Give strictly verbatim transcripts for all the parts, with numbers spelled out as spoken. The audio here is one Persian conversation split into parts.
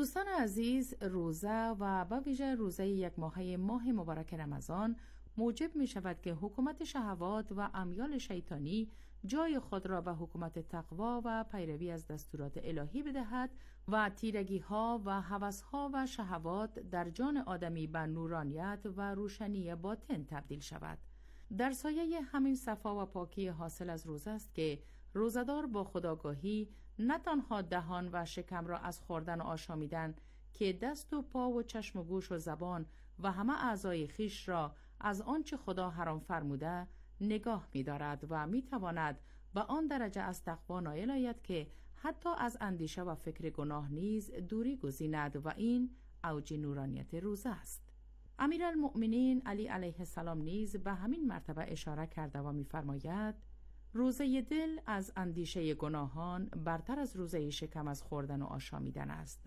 دوستان عزیز، روزه و به ویژه روزه یک ماهه ماه مبارک رمضان موجب می شود که حکومت شهوات و امیال شیطانی جای خود را به حکومت تقوا و پیروی از دستورات الهی بدهد و تیرگی ها و هوس ها و شهوات در جان آدمی به نورانیت و روشنی باطن تبدیل شود. در سایه همین صفا و پاکی حاصل از روزه است که روزدار با خودآگاهی نه تنها دهان و شکم را از خوردن و آشامیدن که دست و پا و چشم و گوش و زبان و همه اعضای خیش را از آنچه خدا حرام فرموده نگاه می دارد و می تواند به آن درجه از تقوا نائل آید که حتی از اندیشه و فکر گناه نیز دوری گزیند و این اوج نورانیت روزه است. امیرالمؤمنین علی علیه السلام نیز به همین مرتبه اشاره کرده و می فرماید روزه دل از اندیشه گناهان برتر از روزه شکم از خوردن و آشامیدن است.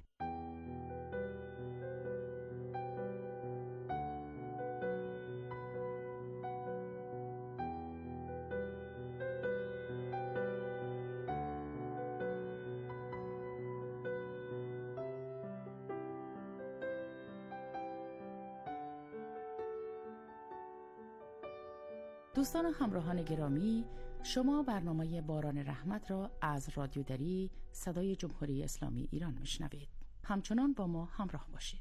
دوستان و همراهان گرامی، شما برنامه باران رحمت را از رادیو دری صدای جمهوری اسلامی ایران میشنوید. همچنان با ما همراه باشید.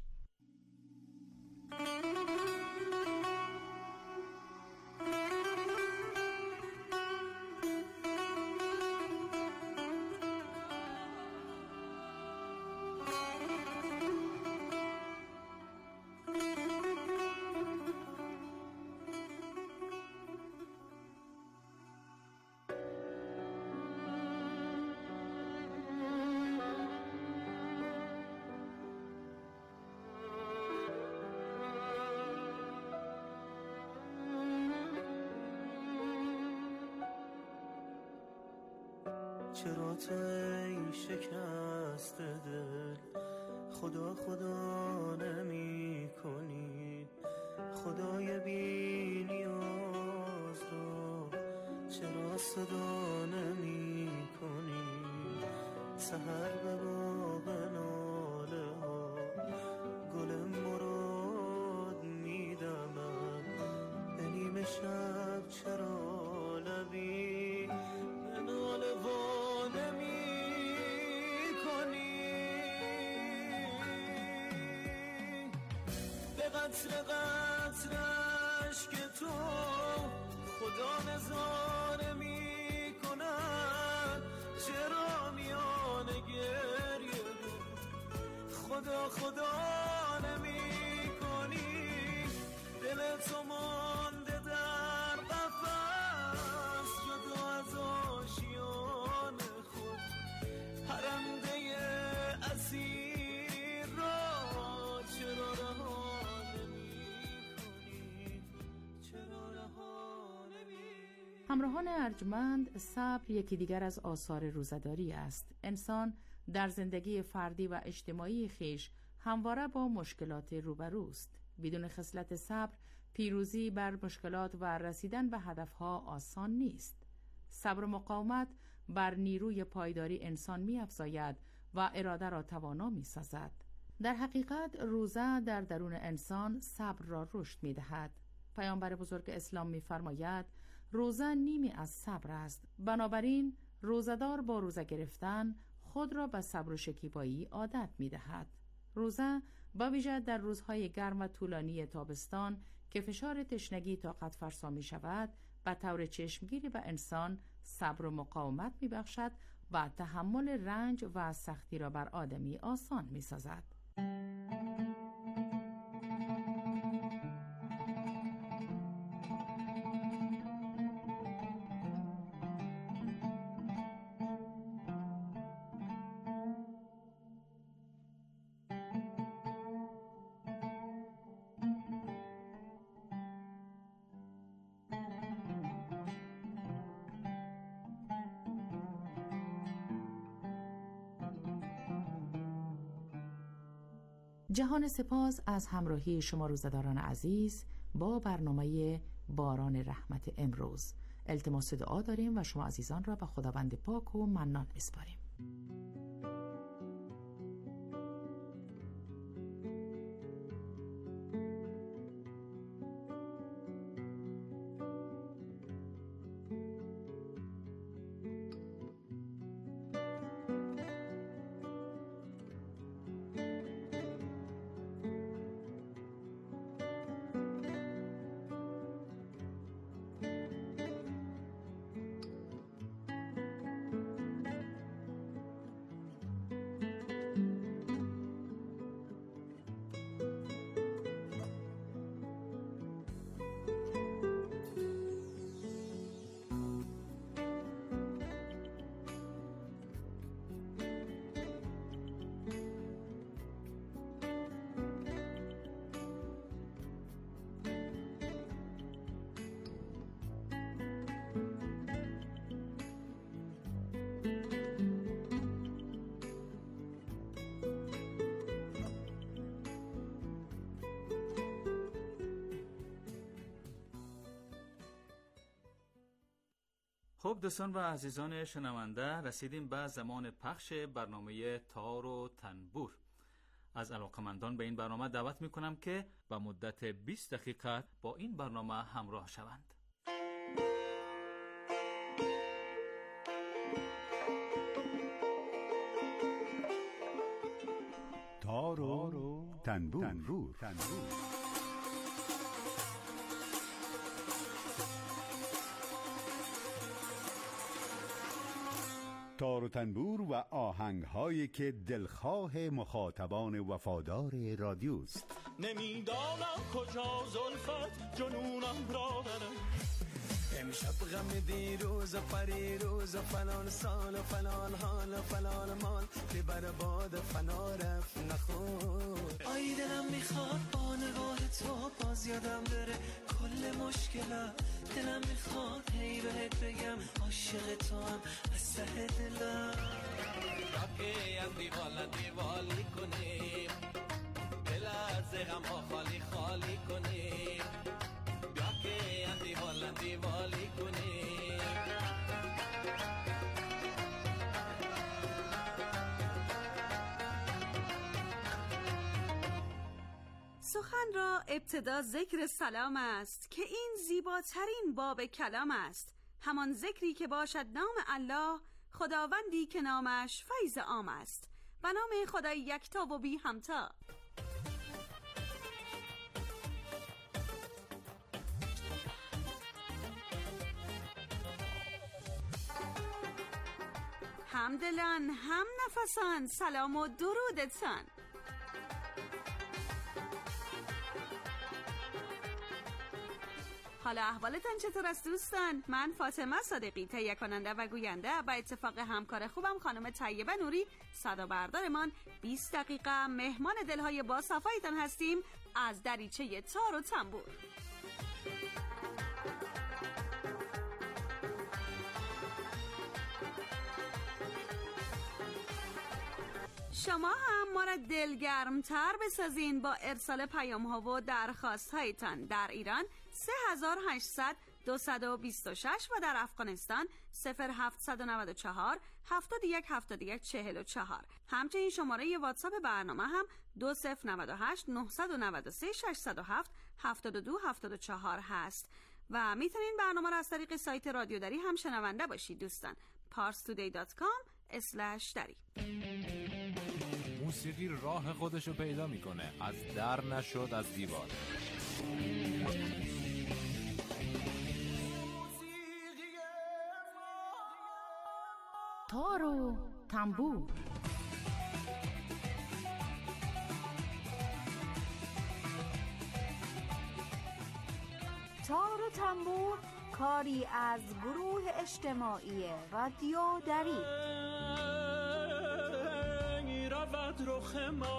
چرا تو ای شکست دل خدا خدا نمی کنی؟ خدای بی نیاز رو چرا صدا نمی کنی؟ سحر به باغ ناله ها گل مراد می دمد، به نیمه شب چرا لبی به ناله وا نمی کنی؟ به قطر قطر اشک تو خدا نظاره می کند، چرا میان گریه خدا خدا نمی کنی؟ دل تو مانده در قفس جدا از آشیان خود، پرنده اسیر را چرا رها نمی کنی؟ چرا رها نمی کنی؟ همراهان ارجمند، صبر یکی دیگر از آثار روزه‌داری است. انسان در زندگی فردی و اجتماعی خیش همواره با مشکلات روبروست. بدون خصلت صبر پیروزی بر مشکلات و رسیدن به هدفها آسان نیست. صبر و مقاومت بر نیروی پایداری انسان می‌افزاید و اراده را توانا می‌سازد. در حقیقت روزه در درون انسان صبر را رشد می‌دهد. پیامبر بزرگ اسلام می‌فرماید روزه نیمی از صبر است. بنابراین روزه‌دار با روزه گرفتن خود را به صبر و شکیبایی عادت می‌دهد. روزه با ویژه در روزهای گرم و طولانی تابستان که فشار تشنگی طاقت فرسا می شود، به طور چشمگیری به انسان صبر و مقاومت می بخشد و تحمل رنج و سختی را بر آدمی آسان می سازد. جهان سپاس از همراهی شما روزداران عزیز با برنامه باران رحمت امروز. التماس دعا داریم و شما عزیزان را به خداوند پاک و منان می‌سپاریم. خب دوستان و عزیزان شنونده، رسیدیم به زمان پخش برنامه تار و تنبور. از علاقمندان به این برنامه دعوت میکنم که به مدت بیست دقیقه با این برنامه همراه شوند. تار و تنبور, تنبور. تنبور. تار و تنبور و آهنگ‌هایی که دلخواه مخاطبان وفادار رادیوست. نمیدانم کجا زلفت جنونم را بره، امشب غم دیروز و پریروز و فلان سال و فلان حال و فلان مال که بر باد فنا رفت نخور. آی دلم میخواد با نگاه تو باز یادم بره کل مشکلات، دلم میخواد هی بهت بگم عاشق تو هم از ته دلم. رابطه هم دیوال دیوالی کنیم، دل از غم ها خالی خالی کنیم، بیا که هم دیوال دیوالی کنیم. سخن را ابتدا ذکر سلام است که این زیباترین باب کلام است. همان ذکری که باشد نام الله، خداوندی که نامش فیض عام است، و نام خدای یکتا و بی همتا. هم دلان هم نفسان سلام و درودتان. حالا احوالتان چطور است دوستان؟ من فاطمه صادقی، تهیه کننده و گوینده، و اتفاق همکار خوبم خانم طیبه نوری صدا بردارمان، بیست دقیقه مهمان دلهای باصفایتان هستیم از دریچه تار و تنبور. شما هم ما را دلگرمتر بسازین با ارسال پیام ها و درخواست هایتان. در ایران سه هزار و هشتصد دویست و بیست و شش و در افغانستان صفر هفتصد و نود و چهار هفتاد و یک هفتاد و یک چهل و چهار. همچنین شماره واتساپ برنامه هم دو صفر نود و هشت نهصد و نود و سه ششصد و هفت هفتاد و دو هفتاد و چهار هست و میتونین برنامه را از طریق سایت رادیو دری هم شنونده باشید دوستان. پارس تودی دات کام اسلش دری. موسیقی راه خودشو پیدا میکنه، از در نشد از دیوار. تار و تنبور. تار و تنبور کاری از گروه اجتماعی رادیو دری. رود رخ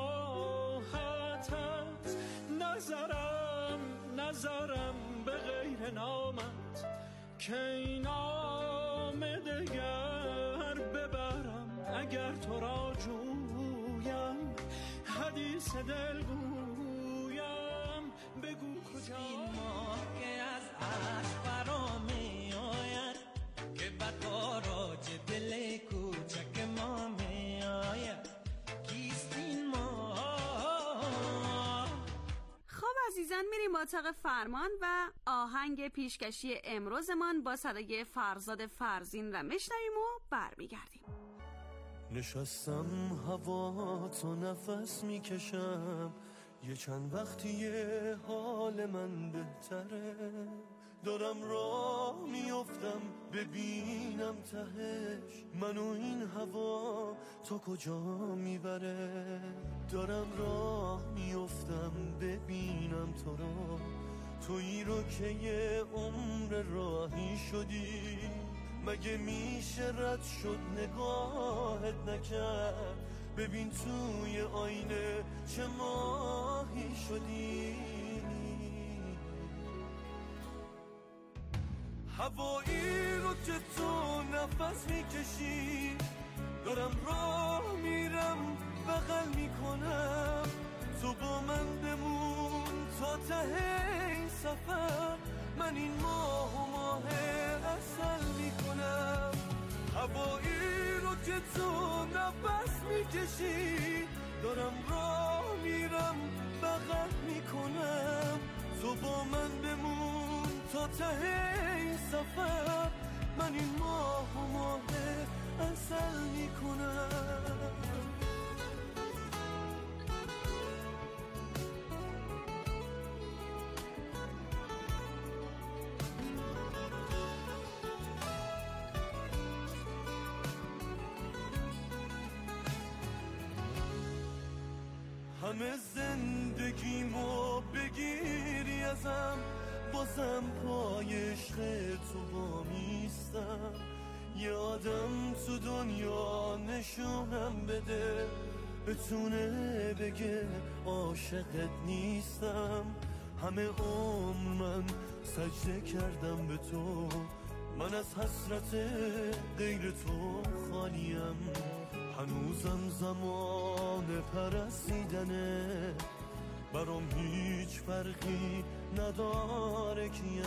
ماهتت، نظرم نظرم به غیر نامت، که این نام دگر ببرم اگر تو را جویم، حدیث دل گویم بگو کجا. این ماه که از عشق برا می آید، که بداراج دل کوچک ما می آید. عزیزان میریم با اتاق فرمان و آهنگ پیشکشی امروزمان با صدای فرزاد فرزین را میشنویم و برمیگردیم. نشستم هوا تو نفس میکشم، یه چند وقتی حال من بهتره، دارم راه میافتم ببینم تهش، منو این هوا تا کجا میبره. دارم راه میافتم ببینم تو را، تویی رو که یه عمر راهی شدی، مگه میشه رد شد نگاهت نکرد، ببین توی آینه چه ماهی شدی. هوایی رو که تو نفس میکشی، دارم راه میرم بغل میکنم، تو با من بمون تا ته این سفر، من این ماه و ماه اصل میکنم. دارم راه میرم بغل میکنم، تو با من بمون تا ته این سفر، من این ماه و ماه عسل میکنم. همه زندگیمو بگیری ازم، بازم پای عشق تو وامیستم. یه آدم تو دنیا نشونم بده، بتونه بگه عاشقت نیستم. همه عمر من سجده کردم به تو، من از حسرت غیر تو خالیم. هنوزم زمان پرستیدنه، برام هیچ فرقی نداره کیم.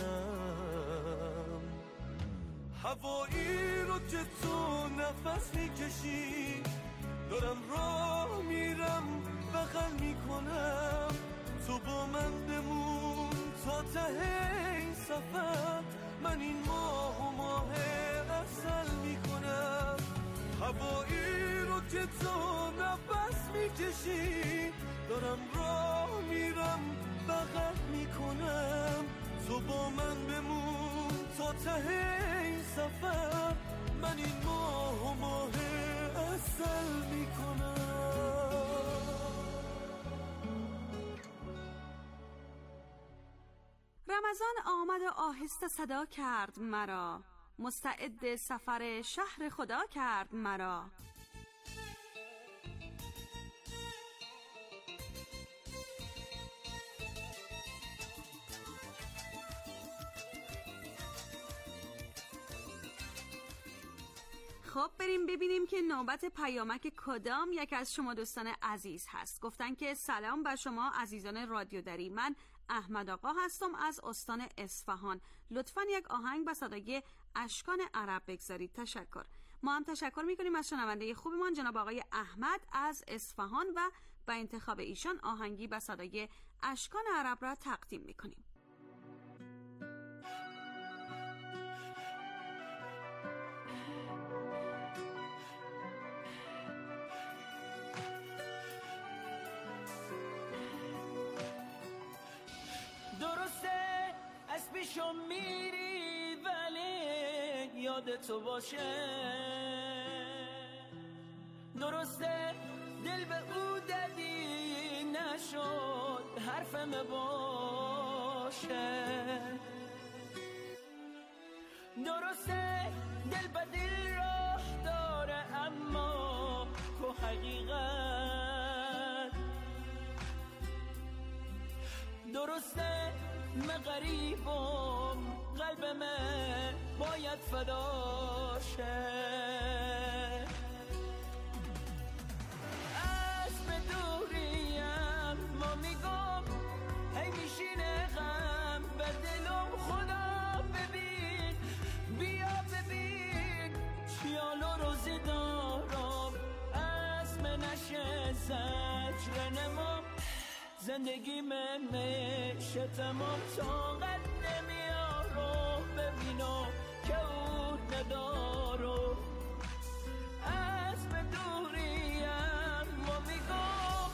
هوایی رو که تو نفس میکشی، دارم راه میرم بغل میکنم، تو با من بمون تا ته این سفر، من این ماه و ماه عسل میکنم. هوایی رو که تو نفس میکشی، دارم راه میرم بغل میکنم، تو با من بمون تا ته این سفر، من این ماه و ماه عسل میکنم. رمضان آمد و آهسته صدا کرد مرا، مستعد سفر شهر خدا کرد مرا. خب بریم ببینیم که نوبت پیامک کدام یک از شما دوستان عزیز هست. گفتن که سلام بر شما عزیزان رادیو دری، من احمد آقا هستم از استان اصفهان. لطفاً یک آهنگ با صدای اشکان عرب بگذارید. تشکر. ما هم تشکر میکنیم از شنونده خوبمان جناب آقای احمد از اصفهان و با انتخاب ایشان آهنگی با صدای اشکان عرب را تقدیم میکنیم. درسته از پیشم میری ولی یاد تو باشه، درسته دل به او دادی نشد حرفم باشه، درسته دل به دل راه داره اما کو حقیقت، درسته من غریبم قلبم باید فدا شه، از به دوریم ما میگم هی میشینه غم به دلم، خدا ببین بیا ببین چیالو روزی دارم، از من نشه زجر نمام، زندگی من میشه تمام، طاقت نمیارم ببینم که او ندارم، از به دوریم ما میگم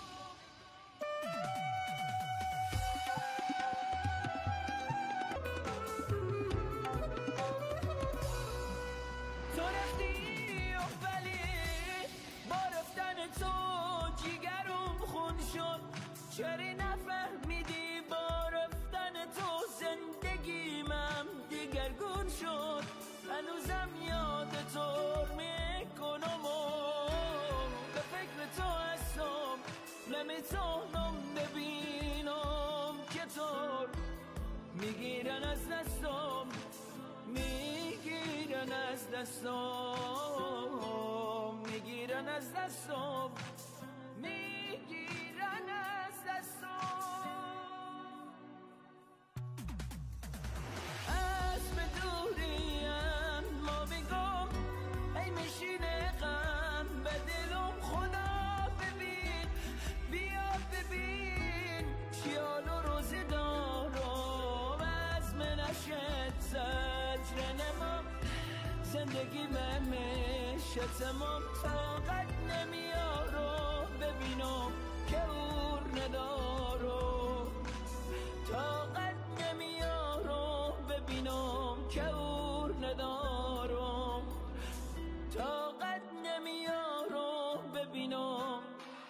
تو رفتی و ولی با رفتن تو جیگرم خون شد، چری نفهمیدی با رفتن تو زندگیمم دیگرگون شد، هنوزم یاد تو میکنم و به فکر تو هستم، نمیتونم ببینم که تو میگیرن از دستم، میگیرن از دستم، میگیرن از دستم، میگیرن از دستم، از به دوریم ما میگم ای میشینه غم به دلم، خدا ببین شتمم طاقت نمیارم ببینم که اور ندارم طاقت نمیارم ببینم که اور ندارم طاقت نمیارم ببینم.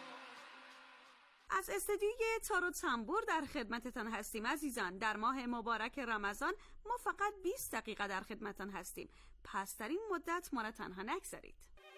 از استدیوی تار و تنبور در خدمتتان هستیم عزیزان. در ماه مبارک رمضان ما فقط بیست دقیقه در خدمتتان هستیم، پس در این مدت ما را تنها نگذارید.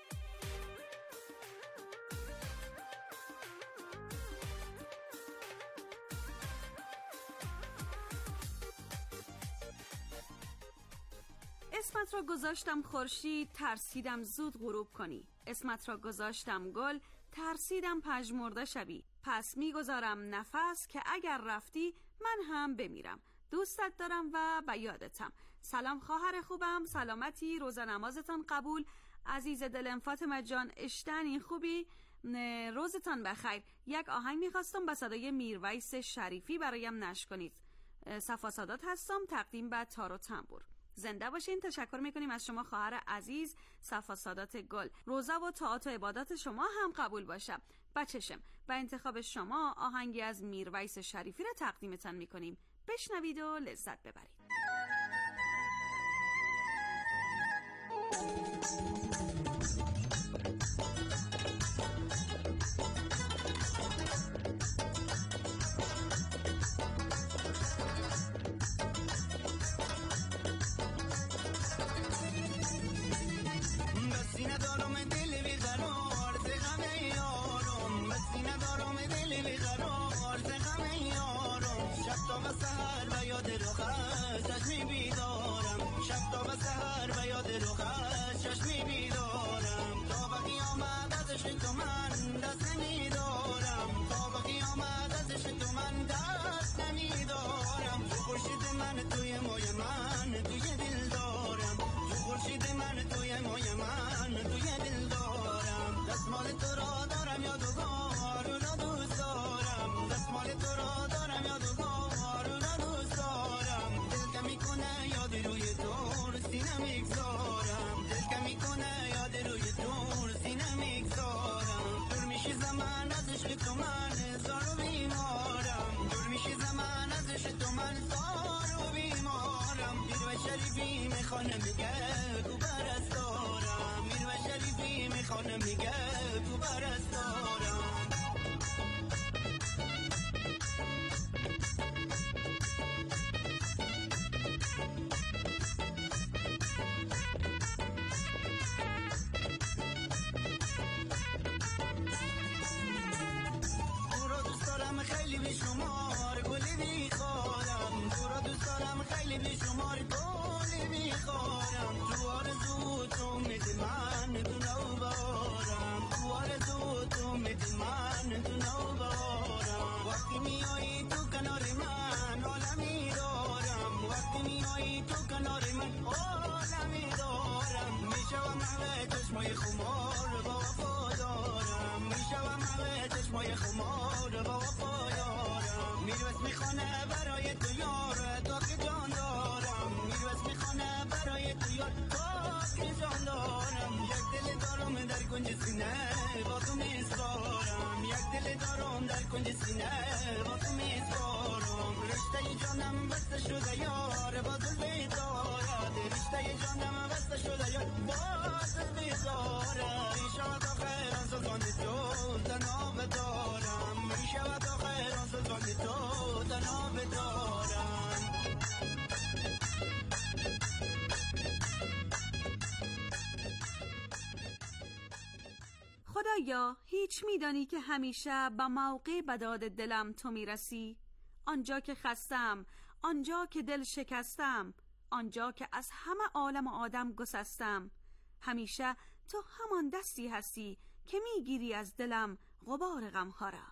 اسمت را گذاشتم خورشید، ترسیدم زود غروب کنی. اسمت را گذاشتم گل، ترسیدم پژمرده شوی. پس میگذارم نفس که اگر رفتی من هم بمیرم. دوستت دارم و به یادتم. سلام خواهر خوبم، سلامتی، روزه نمازتان قبول. عزیز دلم فاطمه جان اشتنی خوبی؟ روزتان بخیر. یک آهنگ میخواستم به صدای میرویس شریفی برایم نشر کنید. صفا سادات هستم، تقدیم به تار و تنبور. زنده باشین. تشکر میکنیم از شما خواهر عزیز صفا سادات گل. روزه و طاعات و عبادات شما هم قبول باشه. بچشم به انتخاب شما آهنگی از میرویس شریفی را تقدیمتان میکنیم. بشنوید و لذت ببرید. میخوانه میگه تو برستارم میرویس شریفی میخوانه میگه تو برستارم. تو رو دوست دارم خیلی بیشمار گلی میخوارم تو رو دوست دارم خیلی بیشمار گلی میخوارم تو آرزو تو میدی من تو نوبارم تو آرزو تو میدی من تو نوبارم. وقتی میایی تو کنار من عالمی دارم وقتی میایی تو کنار من عالمی دارم. میشوم همه چشمای خمار با وفا دارم میشوم همه چشمای خمار با وفا دارم. میرویس میخوانه برای تو یار تا که جان دارم میرویس میخوانه برای تو یار تا که جان دارم. یک دل دارم در کنج سینه با تو میسپارم یک دل دارم در کنج سینه با تو میسپارم. رشته جانم بسته شده یار با دل بیدارد رشته جانم بسته شده یار با دل بیدارد. میشود آخر آن سلطان تو تنها بدارم میشود آخر آن سلطان تو تنها بدارم. خدایا هیچ میدانی که همیشه به موقع به داد دلم تو میرسی. آنجا که خستم، آنجا که دل شکستم، آنجا که از همه عالم و آدم گسستم، همیشه تو همان دستی هستی که میگیری از دلم غبار غمها را.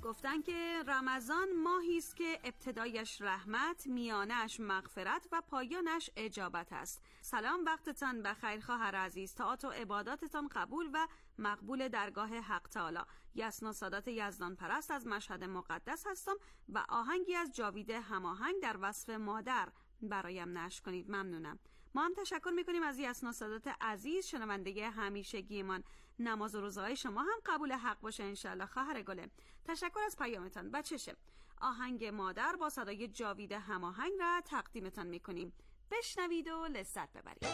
گفتن که رمضان ماهی است که ابتدایش رحمت، میانش مغفرت و پایانش اجابت است. سلام، وقتتان بخیر خواهر عزیز. طاعات و عباداتتان قبول و مقبول درگاه حق تعالی. یسنا سادات یزدان پرست از مشهد مقدس هستم و آهنگی از جاوید هماهنگ در وصف مادر برایم نشر کنید. ممنونم. ما هم تشکر میکنیم از یسنا سادات عزیز، شنونده همیشگیمان. نماز و روزهای شما هم قبول حق باشه انشالله خواهر گله. تشکر از پیامتان. بچشه آهنگ مادر با صدای جاوید هماهنگ را تقدیمتان میکنیم. بشنوید و لذت ببرید.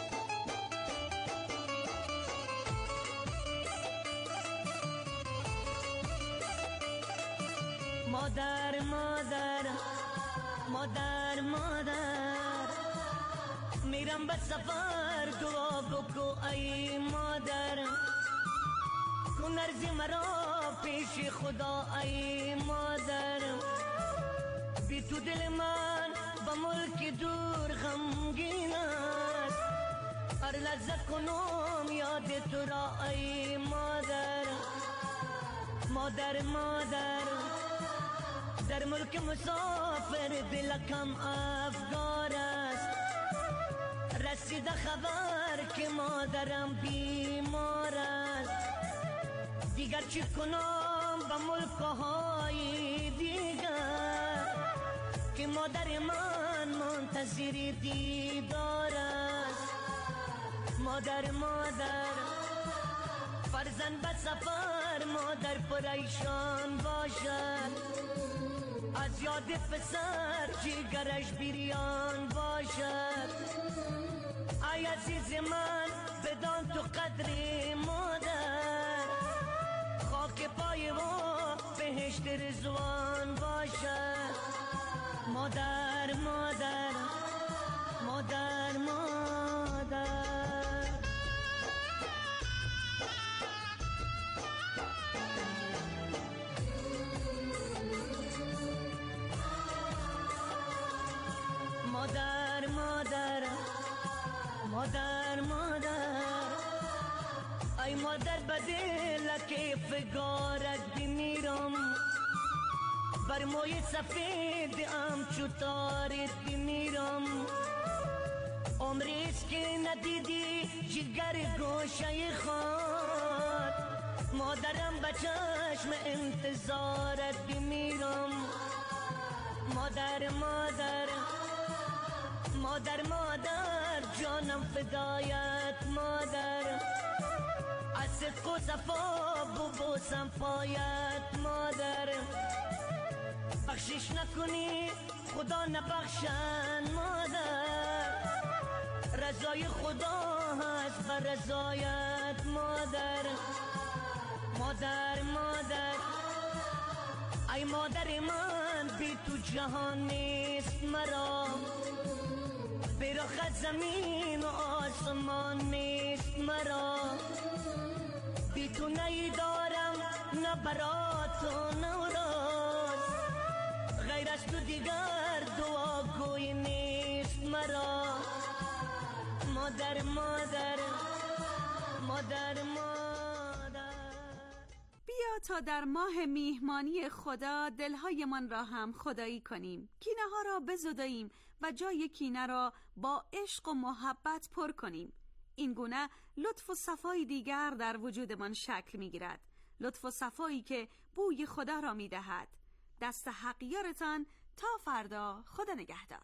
مادر مادر مادر مادر، میرم به سفر دعا بکو ای مادر، کن ارزی مرا پیش خدا ای مادر، بی تو دل من با ملک دور غمگین است، هر لحظه کنم یاد تو را ای مادر. مادر مادر در ملک مسافر دلکم افگار است، رسیده خبر که مادرم بیمار است، دیگر چی کنم با ملکهای دیگر که مادر من منتظر دیدار است. مادر مادر فرزند به سفر مادر پریشان باشد، از یاد پسر جگرش بریان باشد. ای عزیز من بدان تو قدر مادر، خاک پای و بهشت رضوان باشد. مادر مادر مادر مادر مادر مادر مادر مادر، ای مادر بدل که فگارت بمیرم، بر موی سفید ام چوتارت بمیرم، عمریست که ندیدی جگر گوشه خود، مادرم به چشم انتظارت بمیرم. مادر مادر مادر مادر جانم فدایت مادر، از صدق و صفا ببوسم پایت مادر، بخشش نکنی خدا نبخشن مادر، رضای خدا هست بر رضایت مادر. مادر مادر ای مادر من بی تو جهان نیست مرا، برخ زمین و آسمان نیست مرا، بی تو نی دارم نه برات و نه راز، غیر از تو دیگر دعاگوی نیست مرا. مادر مادر مادر مادر بیا تا در ماه میهمانی خدا دلهایمان را هم خدایی کنیم، کینه ها را بزداییم و جای کینه را با عشق و محبت پر کنیم. این گونه لطف و صفای دیگر در وجودمان شکل می گیرد، لطف و صفایی که بوی خدا را می دهد. دست حق یارتان تا فردا. خدا نگهدار.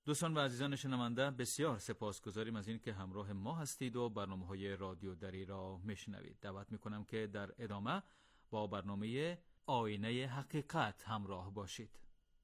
دوستان و عزیزان شنونده، بسیار سپاسگزاریم از این که همراه ما هستید و برنامه‌های رادیو دری را میشنوید. دعوت میکنم که در ادامه با برنامه آینه حقیقت همراه باشید.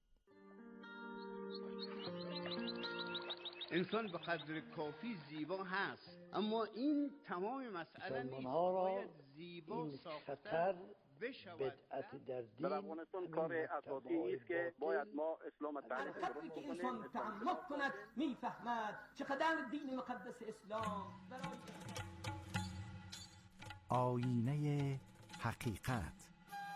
انسان به قدر کافی زیبا هست، اما این تمام مسئله نیست. باید زیبا ساختن بدعت در دین در افغانستان کار اساسی است که باید ما اسلام تعریف درست بکنیم. انسان تعمق کند میفهمد چقدر دین مقدس اسلام برای آینه حقیقت.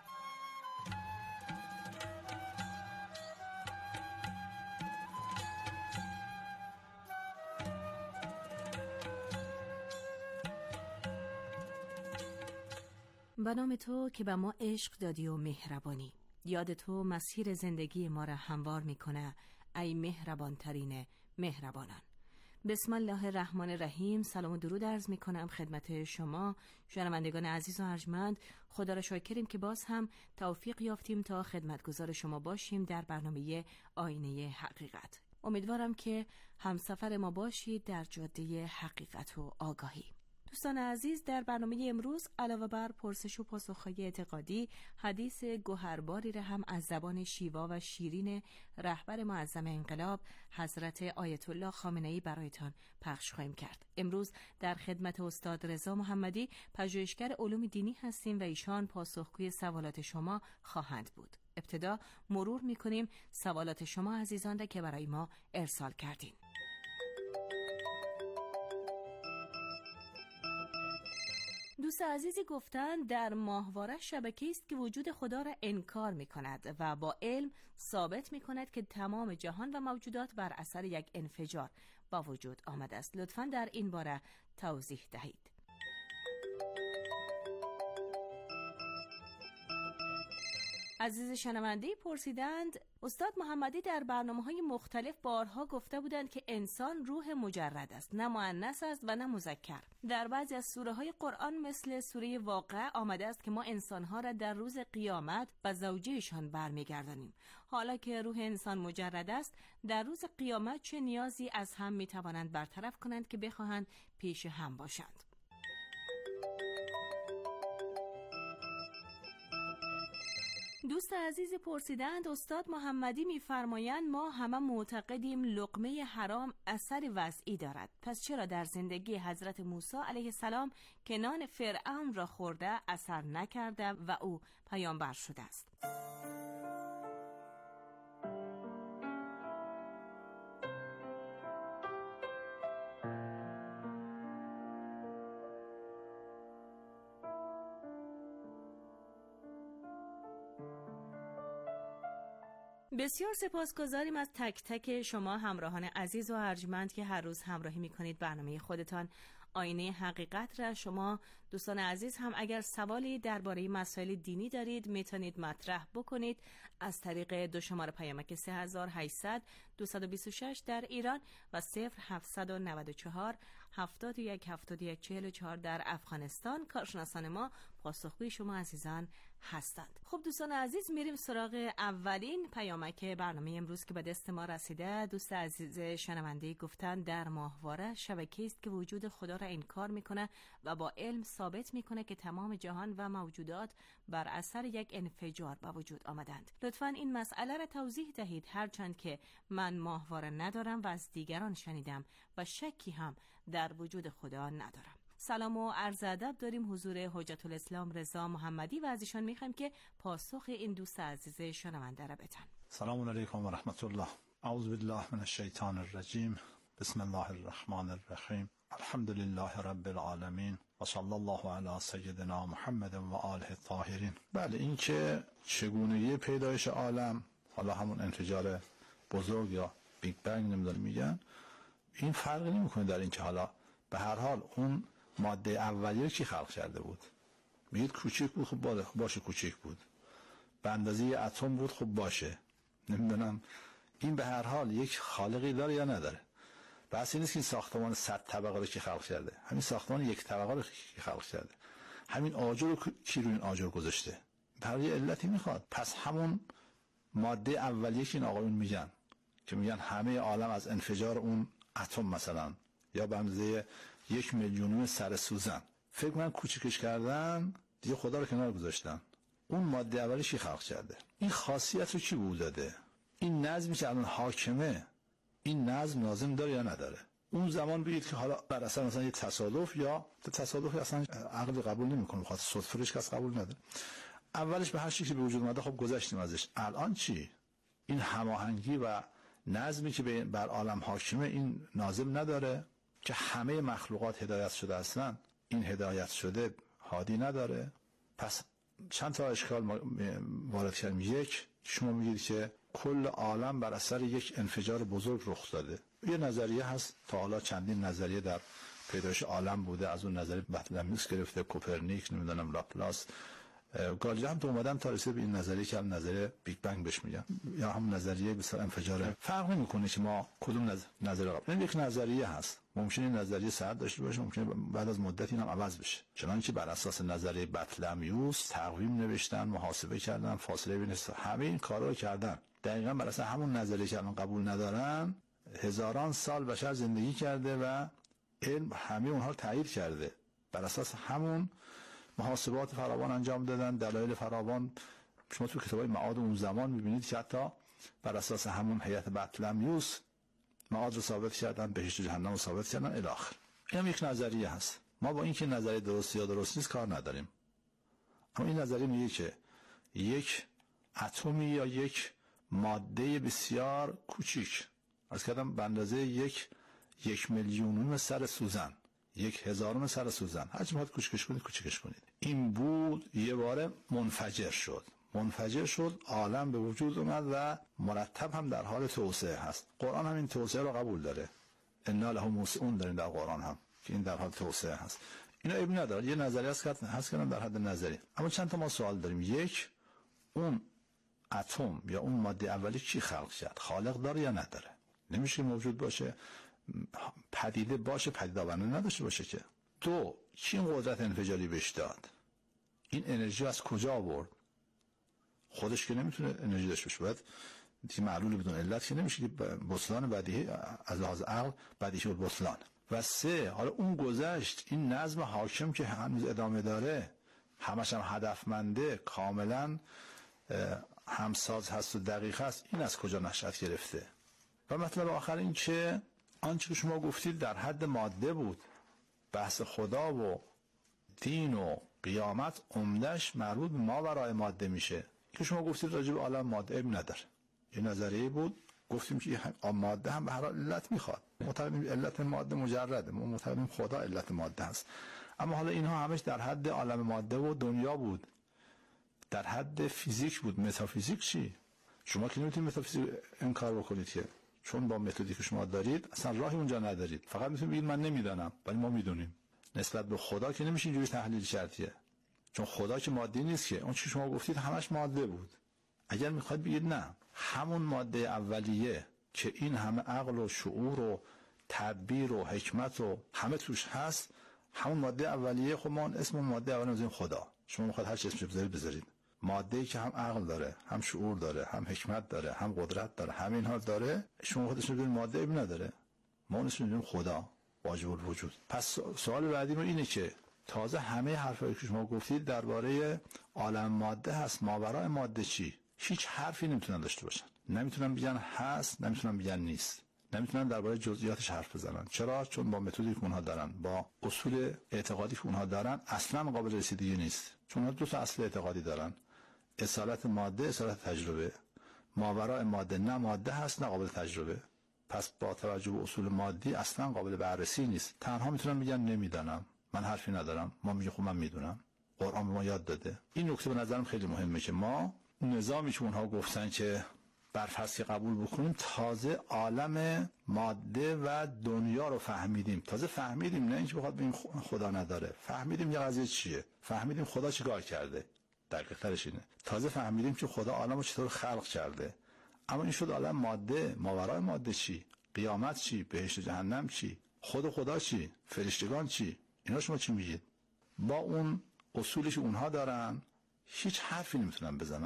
به نام تو که به ما عشق دادی و مهربانی، یاد تو مسیر زندگی ما را هموار میکنه ای مهربان ترین مهربانان. بسم الله الرحمن الرحیم. سلام و درود عرض میکنم خدمت شما شنوندگان عزیز و ارجمند. خدا را شاکریم که باز هم توفیق یافتیم تا خدمتگزار شما باشیم در برنامه آینه حقیقت. امیدوارم که همسفر ما باشید در جاده حقیقت و آگاهی. دوستان عزیز، در برنامه امروز علاوه بر پرسش و پاسخ‌های اعتقادی، حدیث گوهرباری را هم از زبان شیوا و شیرین رهبر معظم انقلاب حضرت آیت الله خامنه‌ای برایتان پخش خواهیم کرد. امروز در خدمت استاد رضا محمدی، پژوهشگر علوم دینی هستیم و ایشان پاسخگوی سوالات شما خواهند بود. ابتدا مرور می‌کنیم سوالات شما عزیزان را که برای ما ارسال کردین. دوست عزیزی گفتند در ماهواره شبکه‌ای است که وجود خدا را انکار می‌کند و با علم ثابت می‌کند که تمام جهان و موجودات بر اثر یک انفجار با وجود آمده است. لطفاً در این باره توضیح دهید. عزیز شنونده پرسیدند استاد محمدی در برنامه‌های مختلف بارها گفته بودند که انسان روح مجرد است، نه مؤنث است و نه مذکر. در بعضی از سوره‌های قرآن مثل سوره واقعه آمده است که ما انسان‌ها را در روز قیامت به زوجه‌شان برمیگردانیم. حالا که روح انسان مجرد است، در روز قیامت چه نیازی از هم می‌توانند برطرف کنند که بخواهند پیش هم باشند؟ دوست عزیزی پرسیدند استاد محمدی می‌فرمایند ما همه معتقدیم لقمه حرام اثر وضعی دارد، پس چرا در زندگی حضرت موسی علیه السلام که نان فرعون را خورده اثر نکرده و او پیامبر شده است؟ بسیار سپاسگزاریم از تک تک شما همراهان عزیز و ارجمند که هر روز همراهی میکنید برنامه خودتان آینه حقیقت را. شما دوستان عزیز هم اگر سوالی درباره مسائل دینی دارید میتونید مطرح بکنید از طریق دو شماره پیامک سه هزار و هشتصد دویست و بیست و شش در ایران و صفر هفتصد و نود و چهار هفتاد و یک هفتاد و یک چهل و چهار در افغانستان. کارشناسان ما پاسخگوی شما عزیزان هستند. خب دوستان عزیز، میریم سراغ اولین پیامک برنامه امروز که به دست ما رسیده. دوست عزیز شنونده گفتن در ماهواره شبکه‌ای است که وجود خدا را انکار میکنه و با علم ثابت میکنه که تمام جهان و موجودات بر اثر یک انفجار به وجود آمدند. لطفاً این مسئله را توضیح دهید، هرچند که من ماهواره ندارم و از دیگران شنیدم و شکی هم در وجود خدا ندارم. سلام و عرض ادب داریم حضور حجت الاسلام رضا محمدی و از ایشان میخوایم که پاسخ این دوست عزیز شنونده را بدن. سلام علیکم و رحمت الله. اعوذ بالله من الشیطان الرجیم. بسم الله الرحمن الرحیم. الحمد لله رب العالمین و صلی الله علی سیدنا محمد و آله الطاهرین. بله، این که چگونگی پیدایش عالم، حالا همون انفجار بزرگ یا بیگ بنگ نمیدونم میگن، این فرقی نمیکنه در این که حالا به هر حال اون ماده اولیه کی خلق کرده بود. میگید کوچیک بود، خب باشه کوچیک بود، به اندازه اتم بود، خب باشه، نمیدونم. این به هر حال یک خالقی داره یا نداره. بحث این نیست که این ساختمان صد طبقه رو کی خلق کرده، همین ساختمان یک طبقه رو کی خلق کرده، همین آجر رو کی روی این آجر گذاشته، برای علتی میخواد. پس همون ماده اولیه که این آقایون میگن که میگن همه عالم از انفجار اون اتم مثلا یا به اندازه یک میلیونم سر سوزن، فکر من کوچیکش کردن دیگه خدا رو کنار گذاشتن. اون ماده اولی چی خلق کرده؟ این خاصیت رو کی بود داده؟ این نظمی که الان حاکمه، این نظم لازم داره یا نداره؟ اون زمان بگید که حالا بر اثر مثلا یه تصادف یا تصادفی اصلا عقل قبول نمیکنه، بخاطر صدفه کس قبول نداره. اولش به هر چیزی که به وجود اومده خب گذشتیم ازش. الان چی؟ این هماهنگی و نظمی که بر عالم حاکمه این لازم نداره که همه مخلوقات هدایت شده هستن، این هدایت شده هادی نداره. پس چند تا اشکال وارد کردیم. یک، شما میگید که کل عالم بر اثر یک انفجار بزرگ رخ داده. یه نظریه هست، تا حالا چندین نظریه در پیدایش عالم بوده، از اون نظریه بطلمیوس گرفته، کوپرنیک، نمیدونم لاپلاس، گالیله هم تو اومدن تا رسید به این نظریه که هم نظریه بیگ بنگ بهش میگن یا هم نظریه بسیار انفجاره. فرق نمیکنه که ما کدوم نظر... نظریه قبل. این یک نظریه هست، ممکنه نظریه صحت داشته باشه، ممکنه بعد از مدت اینم عوض بشه. چنانچه بر اساس نظریه بطلمیوس تقویم نوشتن، محاسبه کردن، فاصله بین همه این کارا رو کردن. دقیقاً بر اساس همون نظریه که الان قبول ندارن، هزاران سال بشر زندگی کرده و علم همه اونها رو تایید کرده. بر اساس همون محاسبات فراوان انجام دادن، دلایل فراوان. شما تو کتابای معاد اون زمان می‌بینید که حتی بر اساس همون هیئت بطلمیوس معاد رو ثابت کردن، بهشت و جهنم رو ثابت کردن الی آخر. این هم یک نظریه هست. ما با اینکه نظریه درست یا درست نیست کار نداریم. اما این نظریه میگه که یک اتمی یا یک ماده بسیار کوچیک، از کردم به اندازه یک یک میلیونم سر سوزن، یک هزارم سر سوزن، هر چی میخواد کوچیکش کنید کوچیکش کنید، این بود یه باره منفجر شد. منفجر شد، عالم به وجود اومد و مرتب هم در حال توسعه هست. قرآن هم این توسعه رو قبول داره. انا له موسعون داریم در قرآن هم که این در حال توسعه هست. اینا ابن نداره، یه نظریه هست که هست کنم در حد نظری. اما چند تا ما سوال داریم. یک، اون اتم یا اون ماده اولی کی خلق کرد؟ خالق داره یا نداره؟ نمیشه موجود باشه، پدیده باشه، پدیده آورنده نداشته باشه که. دو، کی این قدرت انفجاری بهش داد؟ این انرژی از کجا آورد؟ خودش که نمیتونه انرژی داشته باشه، باید دیگه معلول بدون علت که نمیشه که بطلان بدیهی از لحاظ عقل بدیهی و بطلان. و سه، حالا اون گذشت، این نظم حاکم که هنوز ادامه داره، همش هم هدفمنده، کاملا همساز هست و دقیق هست، این از کجا نشأت گرفته؟ و مطلب آخر این که آنچه که شما گفتید در حد ماده بود. بحث خدا و دین و قیامت عمدش مربوط به ماورای ماده میشه. که شما گفتید راجع به عالم ماده اب نداره، یه نظریه بود، گفتیم که ماده هم به هر حال علت میخواد. معتقدیم علت ماده مجرده، ما معتقدیم خدا علت ماده است. اما حالا اینها همش در حد عالم ماده و دنیا بود، در حد فیزیک بود. متافیزیک چی؟ شما که نمیتونید متافیزیک انکار بکنید که، چون با متدی که شما دارید اصلا راهی اونجا ندارید. فقط میتونید بگید من نمیدانم، ولی ما میدونیم. نسبت به خدا که نمیشه اینجوری تحلیل شرطیه، چون خدا که مادی نیست که. اون چی شما گفتید همش ماده بود. اگر میخواید بگید نه، همون ماده اولیه که این همه عقل و شعور و تدبیر و حکمت و همه توش هست، همون ماده اولیه، خب ما اسم ماده اولیه میذاریم خدا. شما میخواید هر چی اسمش بذارید بذارید. ماده‌ای که هم عقل داره، هم شعور داره، هم حکمت داره، هم قدرت داره، همه اینها داره، شما خودش میگید ماده ابی نداره. ما اونش میگیم خدا واجب الوجود. پس سوال بعدی ما اینه که تازه همه حرفایی که شما گفتید درباره عالم ماده هست، ماورای ماده چی؟ هیچ حرفی نمیتونن داشته باشن. نمیتونن بگن هست، نمیتونن بگن نیست. نمیتونن درباره جزئیاتش حرف بزنن. چرا؟ چون با متدی که اونها دارن، با اصول اعتقادی که اونها دارن، اصلا قابل رسیدگی نیست. چون اونها دو تا اصل اعتقادی دارن: اصالت ماده، اصالت تجربه. ماورای ماده نه ماده هست نه قابل تجربه. پس با توجه به اصول مادی اصلا قابل بررسی نیست. تنها میتونن میگن نمیدونم، من حرفی ندارم. ما میگیم خب من میدونم، قرآن به ما یاد داده. این نکته به نظرم خیلی مهمه که ما نظامی که اونها گفتن که برفرض که قبول بکنیم، تازه عالم ماده و دنیا رو فهمیدیم. تازه فهمیدیم، نه اینکه بخواد بگیم خدا نداره، فهمیدیم یه قضیه چیه، فهمیدیم خدا چیکار کرده. دقیق ترش اینه، تازه فهمیدیم که خدا عالم رو چطور خلق کرده. اما این شد عالم ماده. ماورای ماده چی؟ قیامت چی؟ بهشت و جهنم چی؟ خود خدا چی؟ فرشتگان چی؟ اینا شما چی میگید؟ با اون اصولی که اونها دارن هیچ حرفی نمیتونن بزنن.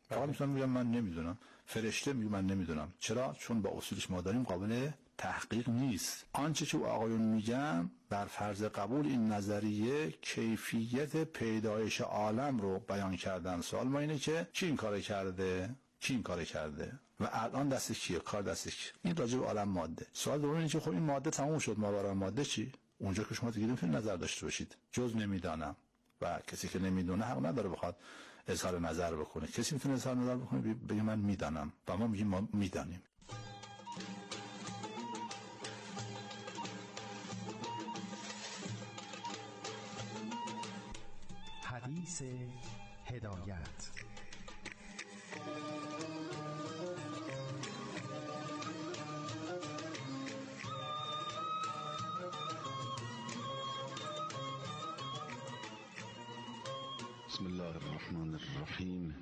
فقط میتونم بگم من نمیدونم. فرشته میگه من نمیدونم. چرا؟ چون با اصولش ما داریم قابل تحقیق نیست. آنچه که آقایون میگن بر فرض قبول این نظریه کیفیت پیدایش عالم رو بیان کردن. سوال ما اینه که کی این کار کرده؟ کی این کار کرده؟ و الان دست کیه؟ کار دست کیه؟ این راجع به عالم ماده. سوال دوم اینه که خب این ماده تموم شد، ما برای ماده چی؟ اونجا که شما دیگه نمیتونید نظر داشته باشید. جز نمیدانم. و کسی که نمیدونه حق نداره بخواد اظهار نظر بکنه. کسی میتونه اظهار نظر بکنه بگه من میدانم و ما میگیم ما میدانیم. حدیث هدایت. بسم الله الرحمن الرحیم.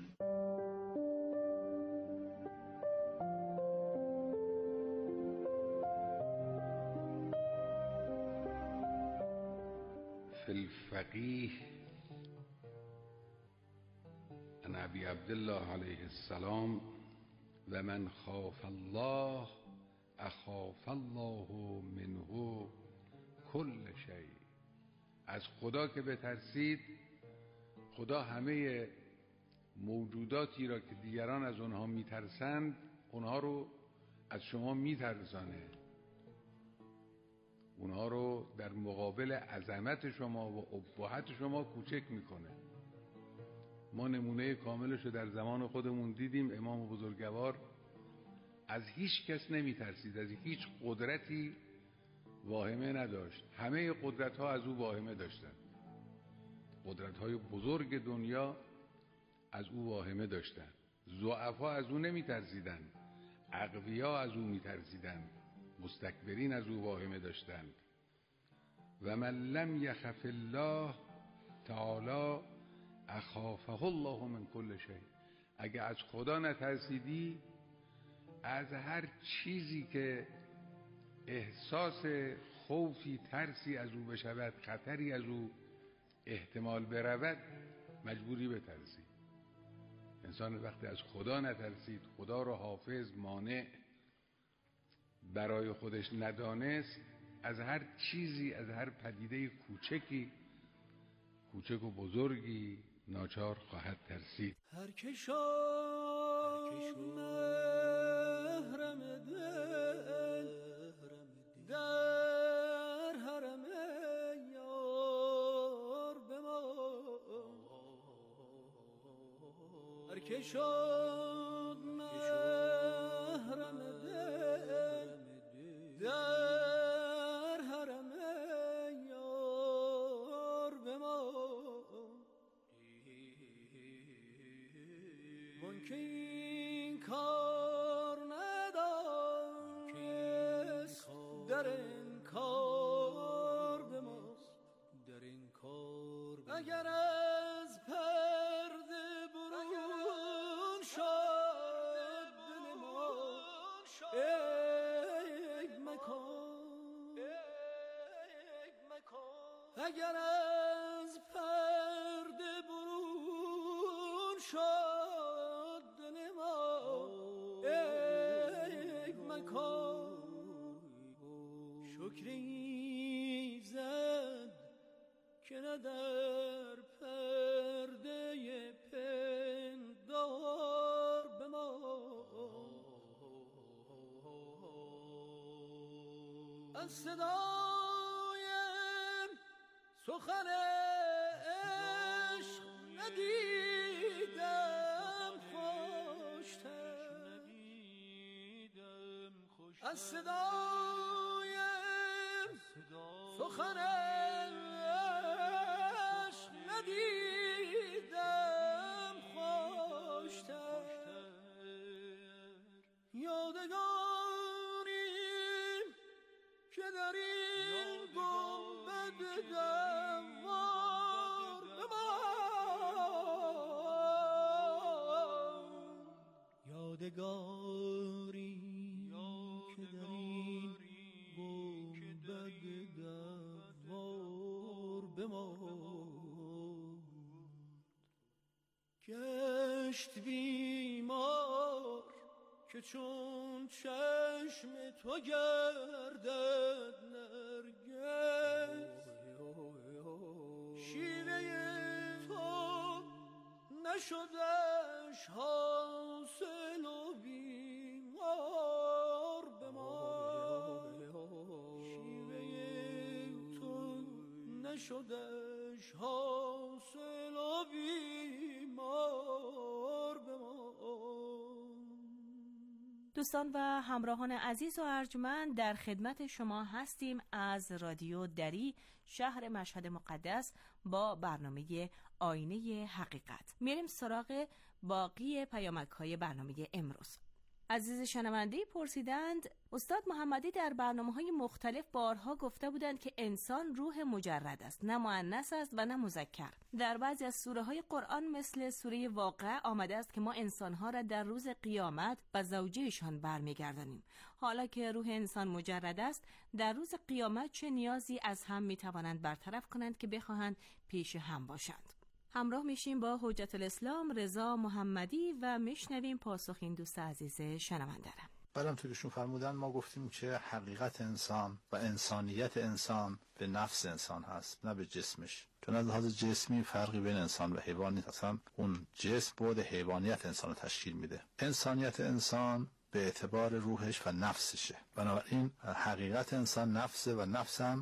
فی الفقیه عن ابی عبدالله علیه السلام و من خاف الله اخاف الله منه کل شیء. از خدا که بترسید، خدا همه موجوداتی را که دیگران از اونها میترسند اونها رو از شما میترسانه، اونها رو در مقابل عظمت شما و ابهت شما کوچک میکنه. ما نمونه کاملش رو در زمان خودمون دیدیم. امام بزرگوار از هیچ کس نمیترسید، از هیچ قدرتی واهمه نداشت. همه قدرت ها از او واهمه داشتند. قدرت های بزرگ دنیا از او واهمه داشتند. ضعفا از او نمیترسیدند، اقویا از او میترسیدند، مستکبرین از او واهمه داشتند. و من لم یخف الله تعالی اخافه الله من کل شیء. اگه از خدا نترسیدی، از هر چیزی که احساس خوفی ترسی از او بشود، خطری از او احتمال برود، مجبوری بترسی. انسان وقتی از خدا نترسید، خدا رو حافظ مانع برای خودش ندانست، از هر چیزی، از هر پدیده کوچکی، کوچک و بزرگی ناچار خواهد ترسید. هر که شد محرم دل در حرم یار بمان، هر که شد محرم دل در حرم یار بمان، من که این کار ندانست در این کار بماست، در این کار اگر از پرده برون شد دل ما ای مکان، اگر از پرده برون شد دل ما ای مکان، شکری زد که نه در پرده پندار به ما، از صدای سخن عشق ندیدم خوشتر، از صدای سخن عشق ندیدم خوشتر، یادگاری که در این گنبد دوار بمان، یادگاری که در این گنبد دوار بمان، گشت بی که چون چشم تو گردد نرگس شیوه تو نشدش حاصل و بیمار به ما شیوه تو نشدش حاصل و بیمار به ما. دوستان و همراهان عزیز و ارجمند، در خدمت شما هستیم از رادیو دری شهر مشهد مقدس با برنامه آینه حقیقت. میریم سراغ باقی پیامک‌های برنامه امروز. عزیز شنونده پرسیدند استاد محمدی در برنامه‌های مختلف بارها گفته بودند که انسان روح مجرد است، نه مؤنث است و نه مذکر. در بعضی از سوره‌های قرآن مثل سوره واقعه آمده است که ما انسان‌ها را در روز قیامت به زوجه‌شان برمیگردانیم. حالا که روح انسان مجرد است، در روز قیامت چه نیازی از هم می‌توانند برطرف کنند که بخواهند پیش هم باشند؟ همراه میشیم با حجت الاسلام رضا محمدی و میشنویم پاسخ این دوست عزیز شنونده را. بعدم تو کهشون فرمودن ما گفتیم که حقیقت انسان و انسانیت انسان به نفس انسان هست، نه به جسمش. چون از لحاظ جسمی فرقی بین انسان و حیوان نیست، اصلا اون جسم بود حیوانیت انسان رو تشکیل میده. انسانیت انسان به اعتبار روحش و نفسشه. بنابراین حقیقت انسان نفسه و نفس هم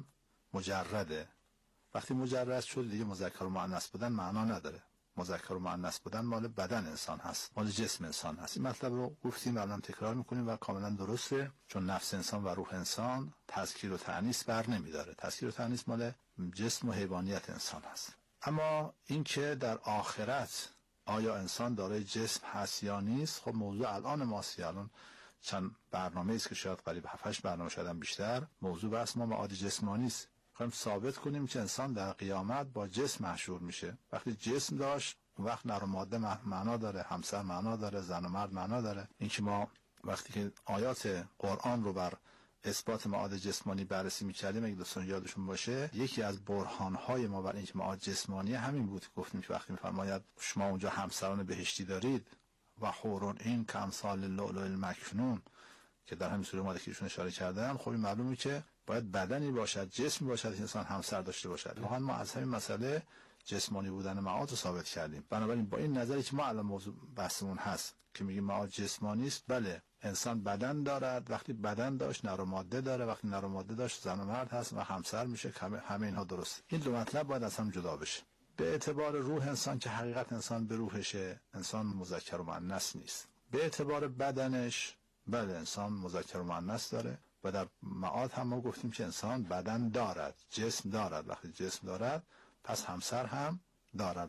مجرده. وقتی مجرد شد دیگه مذکر و مؤنث بودن معنا نداره. مذکر و مؤنث بودن مال بدن انسان هست، مال جسم انسان هست. این مطلب رو گفتیم و الان تکرار میکنیم و کاملا درسته، چون نفس انسان و روح انسان تذکیر و تأنیث بر نمیداره. تذکیر و تأنیث مال جسم و حیوانیت انسان هست. اما اینکه در آخرت آیا انسان دارای جسم هست یا نیست، خب موضوع الان ماست. الان چند برنامه است که شاید قریب هفت هشت برنامه شاید بیشتر موضوع بحث ما معاد جسمانی است. میخوایم ثابت کنیم که انسان در قیامت با جسم محشور میشه. وقتی جسم داشت اون وقت نر و ماده معنا داره، همسر معنا داره، زن و مرد معنا داره. این که ما وقتی که آیات قرآن رو بر اثبات معاد جسمانی بررسی می‌کردیم، اگه دوستان یادشون باشه، یکی از برهان‌های ما بر اینکه معاد جسمانی همین بود که گفتیم که وقتی می‌فرماید شما اونجا همسران بهشتی دارید و حورون این کامثال اللؤلؤ المکنون که در همین سوره مالکیشون اشاره کردن، خب این معلومه که باید بدنی باشد، جسمی باشد که انسان همسر داشته باشد. واقعا ما از همین مسئله جسمانی بودن معاد رو ثابت کردیم. بنابراین با این نظری که ما الان موضوع بحثمون هست که میگیم معاد جسمانی است، بله انسان بدن دارد. وقتی بدن داشت نر و ماده داره، وقتی نر و ماده داشت زن و مرد هست و همسر میشه. همه اینها درست. این دو مطلب باید از هم جدا بشه. به اعتبار روح انسان که حقیقت انسان به روحشه، انسان مذکر و مؤنث نیست. به اعتبار بدنش بله انسان مذکر و مؤنث داره و در معاد هم ما گفتیم که انسان بدن دارد، جسم دارد. وقتی جسم دارد پس همسر هم دارد.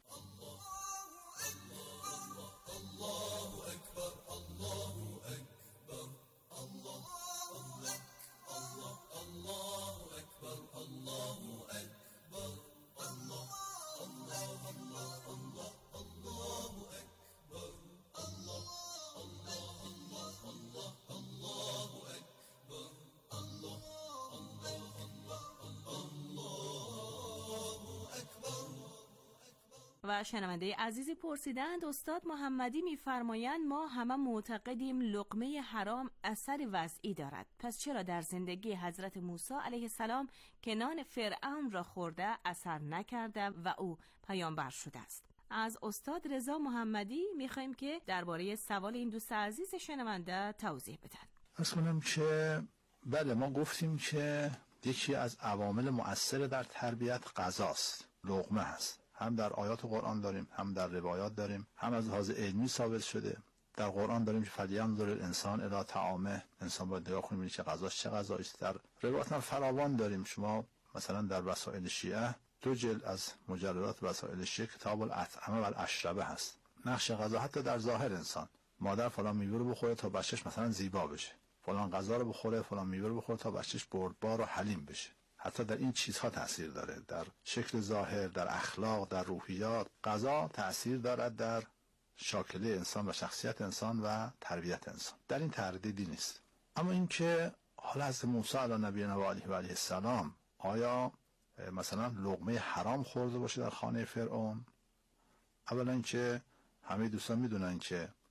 و شنونده عزیزی پرسیدند استاد محمدی میفرمایند ما همه معتقدیم لقمه حرام اثر وضعی دارد، پس چرا در زندگی حضرت موسی علیه السلام که نان فرعون را خورده اثر نکرده و او پیامبر شده است؟ از استاد رضا محمدی میخوایم که درباره سوال این دوست عزیز شنونده توضیح بدن. عرض کنم که بله ما گفتیم که یکی از عوامل مؤثر در تربیت غذاست، لقمه هست. هم در آیات قرآن داریم، هم در روایات داریم، هم از لحاظ علمی ثابت شده. در قرآن داریم که فلینظر الانسان الی طعامه، انسان باید نگاه کنه که غذاش چه غذایی است. در روایات هم فراوان داریم. شما مثلا در وسائل شیعه دو جلد از مجلدات وسائل شیعه کتاب الاطعمه و الاشربه هست. نقش غذا حتی در ظاهر انسان، مادر فلان میوه رو بخوره تا بچه‌ش مثلا زیبا بشه، فلان غذا رو بخوره، فلان میوه رو بخوره تا بچه‌ش بردبار و حلیم بشه. حتی در این چیزها تأثیر داره، در شکل ظاهر، در اخلاق، در روحیات. غذا تأثیر دارد در شاکله انسان و شخصیت انسان و تربیت انسان. در این تردیدی نیست. اما اینکه حالا حضرت موسی علی نبینا و علیه و علیه السلام آیا مثلا لقمه حرام خورده باشه در خانه فرعون؟ اولا اینکه همه دوستان میدونن که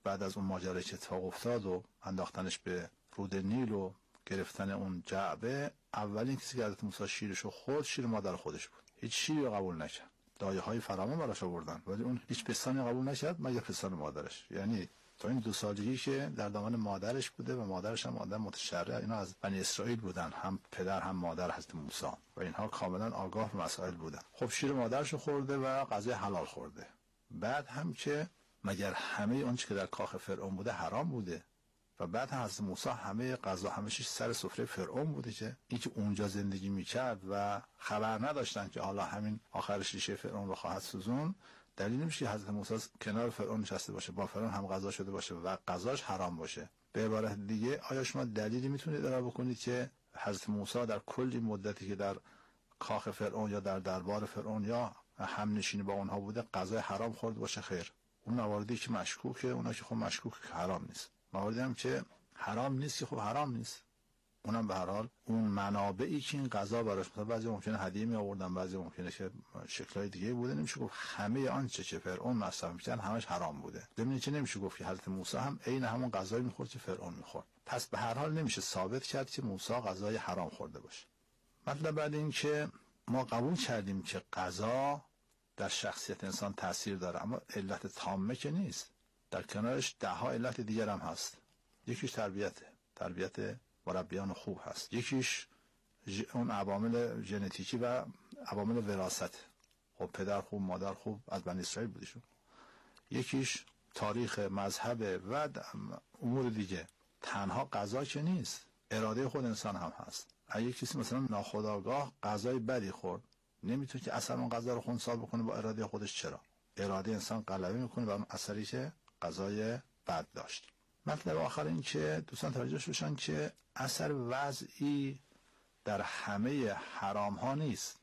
بعد از اون ماجرایی که اتفاق افتاد و انداختنش به رود نیل و گرفتن اون جعبه، اولین کسی که حضرت موسی شیرشو خورد شیر مادر خودش بود. هیچ شیری رو قبول نکرد. دایه های فراوان براش آوردن ولی اون هیچ پستانی قبول نکرد مگر پستان مادرش. یعنی تا این دو سالگی که در دامن مادرش بوده و مادرش هم آدم متشرع، اینا از بنی اسرائیل بودن، هم پدر هم مادر حضرت موسی، و اینها کاملا آگاه به مسائل بودن. خب شیر مادرش خورده و غذای حلال خورده. بعد هم که مگر همه اون چیزی که در کاخ فرعون بوده حرام بوده؟ و بعد هم حضرت موسی همه غذا همه چیز سر سفره فرعون بوده که این که اونجا زندگی میکرد و خبر نداشتن که حالا همین آخرش ریشه فرعون رو خواهد سوزون، دلیل نمیشه که حضرت موسی کنار فرعون نشسته باشه، با فرعون هم غذا شده باشه و غذاش حرام باشه. به عبارت دیگه آیا شما دلیلی میتونید ارائه بکنید که حضرت موسی در کلی مدتی که در کاخ فرعون یا در دربار فرعون یا هم نشینی با اونها بوده غذای حرام خورد باشه؟ خیر. اون مواردی که مشکوکه، اونا که خب مشکوکه که حرام نیست. مواردی هم که حرام نیست که خب حرام نیست. اونم به هر حال اون منابعی که این غذا براش، مثلا بعضی ممکنه هدیه می آوردن، بعضی ممکنه که شکل‌های دیگه بوده، نمیشه گفت همه آنچه که فرعون مصرف می‌کرد همش حرام بوده. ضمن که نمیشه گفت که حضرت موسی هم عین همون غذایی می‌خورد که فرعون می‌خورد. پس به هر حال نمیشه ثابت کرد که موسی غذای حرام خورده باشه. مطلب بعد این که ما قبول کردیم که غذا در شخصیت انسان تاثیر داره، اما علت تامه که نیست. در کنارش ده ها علت دیگر هم هست. یکیش تربیته، تربیت مربیان خوب هست. یکیش اون عوامل ژنتیکی و عوامل وراثت. خب پدر خوب، مادر خوب، از بنی اسرائیل بودیشون. یکیش تاریخ، مذهب و امور دیگه. تنها غذا که نیست، اراده خود انسان هم هست. اگه کسی مثلا ناخودآگاه غذای بدی خورد، نمیتونه که اصلا اون غذا رو خنثی بکنه با اراده خودش. چرا؟ اراده انسان غلبه میکنه بر اون اثری که غذای بد داشت. مطلب آخر این که دوستان توجه بشن که اثر وضعی در همه حرام ها نیست.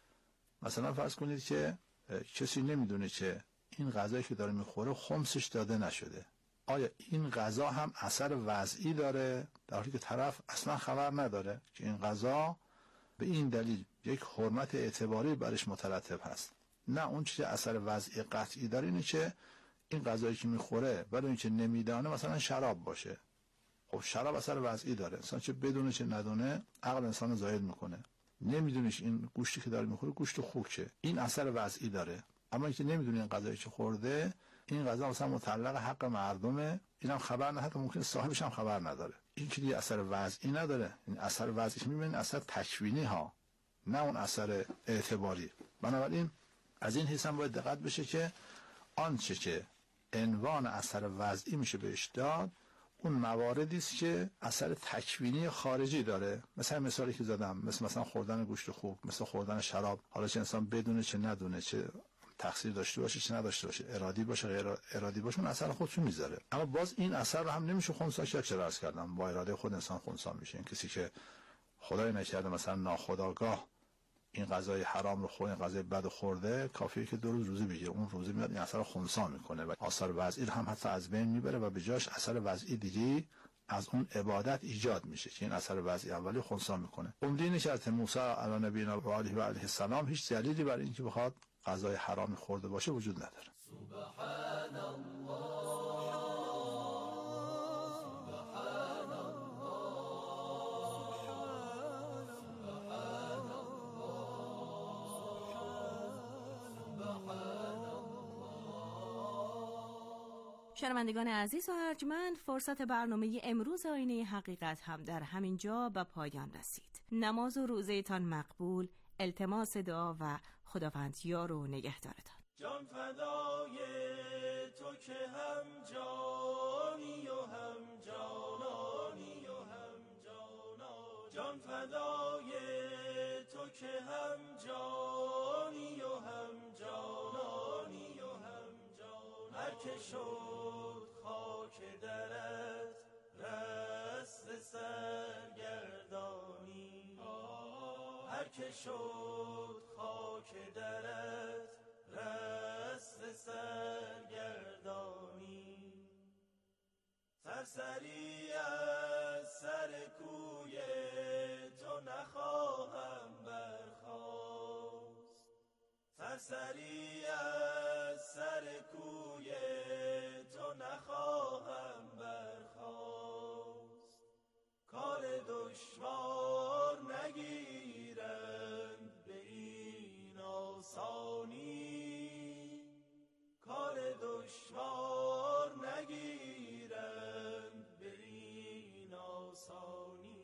مثلا فرض کنید که کسی نمیدونه که این غذایی که داره میخوره خمسش داده نشده. آیا این غذا هم اثر وضعی داره در حالی که طرف اصلا خبر نداره که این غذا به این دلیل یک حرمت اعتباری برش مترتب هست؟ نه، اون چیز اثر وضعی قطعی داره اینه که این غذایی که میخوره ولی این که نمیدانه مثلا شراب باشه. خب شراب اثر وضعی داره، انسان چه بدونه چه ندونه عقل انسان زائل میکنه. نمیدونیش این گوشتی که داره میخوره گوشت خوکه، این اثر وضعی داره. اما اینکه نمیدونه این غذایی که خورده این غذا مثلا متعلق حق مردمه، اینم خبر نه، حتی ممکنه صاحبش هم خبر نداره. این که دیگه اثر وضعی نداره. این اثر وضعیش میبینید اثر تکوینی ها، نه اون اثر اعتباری. بنابراین از این حیث هم باید دقت بشه که آنچه که عنوان اثر وضعی میشه بهش داد اون مواردی است که اثر تکوینی خارجی داره. مثلا مثالی که زدم، مثل مثلا خوردن گوشت خوب، مثل خوردن شراب، حالا چه انسان بدونه چه ندونه، چه تقصیر داشته باشه چه نداشته باشه، ارادی باشه غیر ارادی باشه، اون اثر خودشون میذاره. اما باز این اثر رو هم نمیشه خنثی کرد. چرا عرض کردم با اراده خود انسان خنثی میشه. این کسی که خدای نکرده مثلا ناخودآگاه این غذای حرام رو خورده، این غذای بد خورده، کافیه که دو روز روزه بگیره، اون روزه میاد این اثر رو خنثی میکنه و آثار وضعی هم حتی از بین میبره و به جاش اثر وضعی دیگه از اون عبادت ایجاد میشه که این اثر وضعی اولی خنثی میکنه. عمده اینه که حضرت موسی علی نبینا و علیه و علیه السلام هیچ دلیلی برای اینکه بخواد غذای حرام خورده باشه وجود نداره. سبحان الله. شنوندگان عزیز و ارجمند، فرصت برنامه امروز آینه حقیقت هم در همین جا به پایان رسید. نماز و روزه تان مقبول، التماس دعا و خداوند یار و نگهدارتان. جان فدای تو که هم جانی و هم جانانی و هم جانا، جان فدای تو که هم جانی و هم جانانی و هم جانا، هر که شد خاک درت رست سرگردانی، هر که شد خاک درت رست سرگردانی، سرسری از سر کوی تو نخواهم برخاست، سرسری از سر کوی تو را نخواهم برخاست، کار دشوار نگیرند به این آسانی، کار دشوار نگیرند به این آسانی.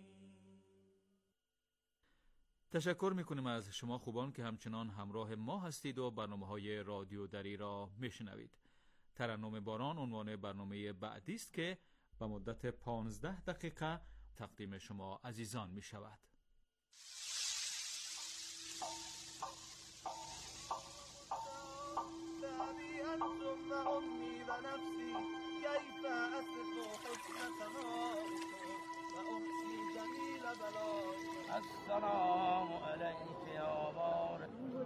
تشکر میکنیم از شما خوبان که همچنان همراه ما هستید و برنامه‌های رادیو دری را میشنوید. ترنم باران عنوان برنامه بعدی است که به مدت پانزده دقیقه تقدیم شما عزیزان می شود. السلام علیک یا بار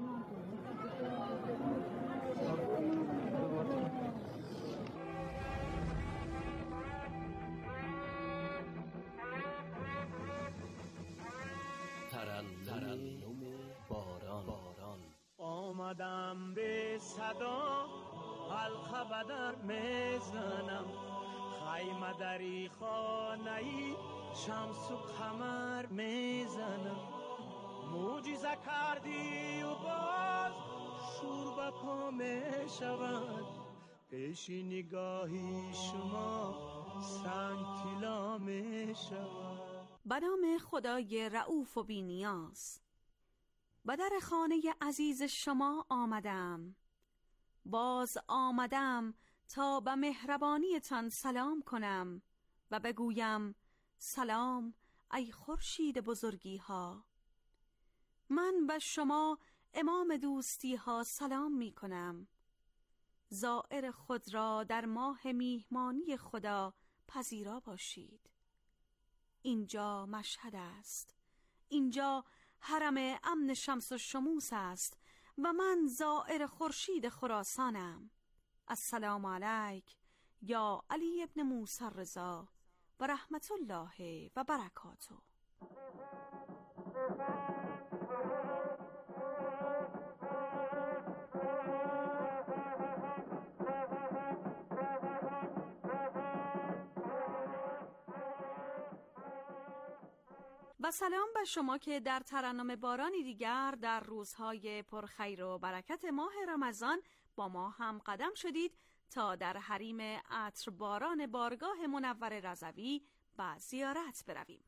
ترنم باران. باران آمدم به صدا حلقه بدر میزنم، خیمه دری خانه‌ای شمس و قمر میزنم، معجزه کردی و باز شور به پا میشود، پیش نگاهی شما سنگ طلا میشود. به نام خدای رؤوف و بی‌نیاز. به در خانه عزیز شما آمدم، باز آمدم تا به مهربانیتان سلام کنم و بگویم سلام ای خورشید بزرگی ها. من به شما امام دوستی ها سلام می کنم. زائر خود را در ماه میهمانی خدا پذیرا باشید. اینجا مشهد است، اینجا حرم امن شمس و شموس است و من زائر خورشید خراسانم. السلام علیک یا علی ابن موسی رضا و رحمت الله و برکاته. و سلام به شما که در ترنم بارانی دیگر در روزهای پرخیر و برکت ماه رمضان با ما هم قدم شدید تا در حریم عطر باران بارگاه منور رضوی به زیارت برویم.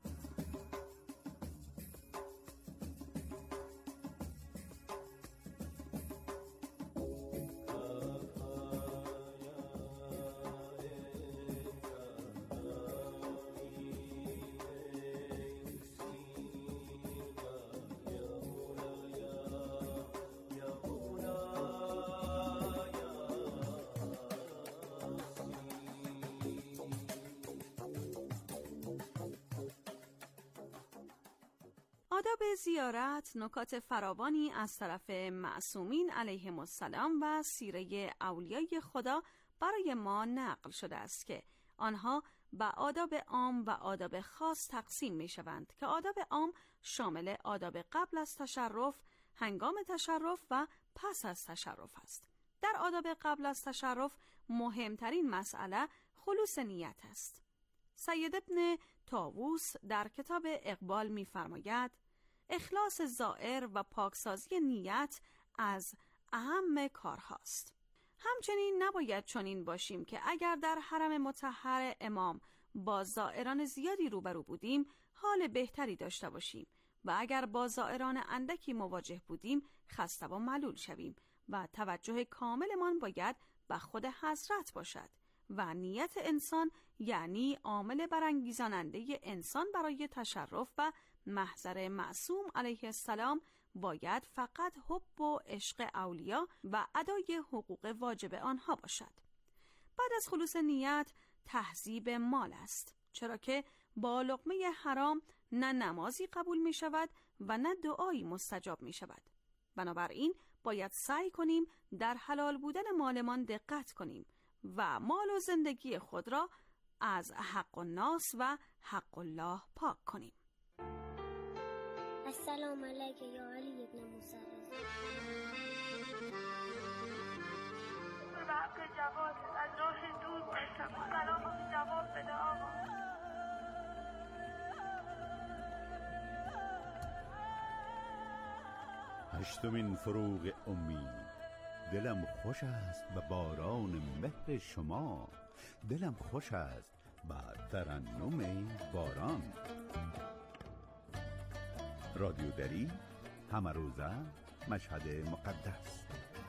آداب زیارت نکات فراوانی از طرف معصومین علیهم السلام و سیره اولیای خدا برای ما نقل شده است که آنها به آداب عام و آداب خاص تقسیم می شوند که آداب عام شامل آداب قبل از تشرف، هنگام تشرف و پس از تشرف است. در آداب قبل از تشرف مهمترین مسئله خلوص نیت است. سید ابن طاووس در کتاب اقبال می فرماید اخلاص زائر و پاکسازی نیت از اهم کارهاست. همچنین نباید چنین باشیم که اگر در حرم مطهر امام با زائران زیادی روبرو بودیم حال بهتری داشته باشیم و اگر با زائران اندکی مواجه بودیم خسته و ملول شویم و توجه کاملمان باید به خود حضرت باشد و نیت انسان یعنی عامل برانگیزاننده انسان برای تشرف و محضر معصوم علیه السلام باید فقط حب و عشق اولیا و ادای حقوق واجب آنها باشد. بعد از خلوص نیت تهذیب مال است، چرا که با لقمه حرام نه نمازی قبول می شود و نه دعایی مستجاب می شود. بنابراین باید سعی کنیم در حلال بودن مالمان دقت کنیم و مال و زندگی خود را از حق الناس و حق الله پاک کنیم. السلام علیک یا علی ابن موسی رضا. به حق جواد از راه دور هشتمین فروغ امید. دلم خوش است به باران مهر شما، دلم خوش است به ترنم باران. رادیو دری، همه روزه، مشهد مقدس.